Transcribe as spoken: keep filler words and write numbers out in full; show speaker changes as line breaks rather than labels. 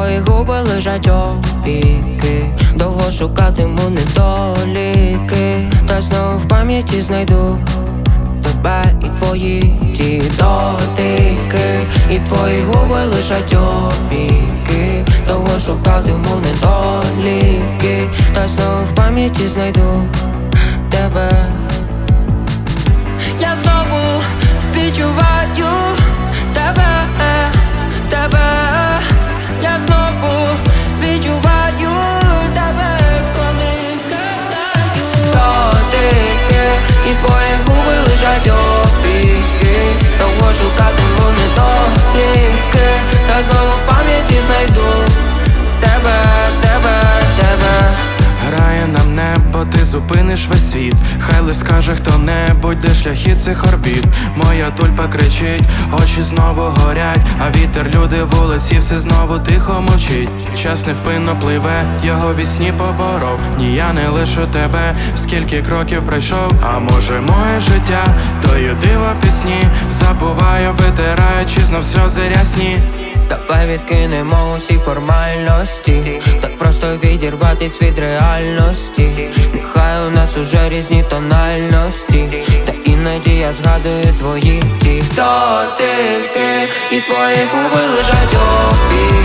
твої губи лежать опіки. Довго шукатиму недоліки, та знову в пам'яті знайду тебе і твої ті дотики. І твої губи лежать опіки. Довго шукатиму недоліки, та знову в пам'яті знайду тебе. Я знову відчуваю тебе, тебе. Я знову відчуваю тебе, коли згадаю дотики. І твої губи лежать опіки. Довго шукатиму недоліки, та знову в пам'яті знайду тебе, тебе, тебе.
Грає нам небо, ти зупиниш весь світ. Хай лиш скаже хто-небудь, де шляхи цих орбіт. Моя тульпа кричить, очі знову горять, а вітер, люди, вулиці, все знову тихо мовчить. Час невпинно пливе, його вісні поборов. Ні, я не лишу тебе, скільки кроків пройшов. А може моє життя, тою диво пісні. Забуваю, витираючи знов сльози рясні.
Давай відкинемо усі формальності, так просто відірватись від реальності. Нехай у нас уже різні тональності, та іноді я згадую твої ті дотики. І твої губи лежать опі.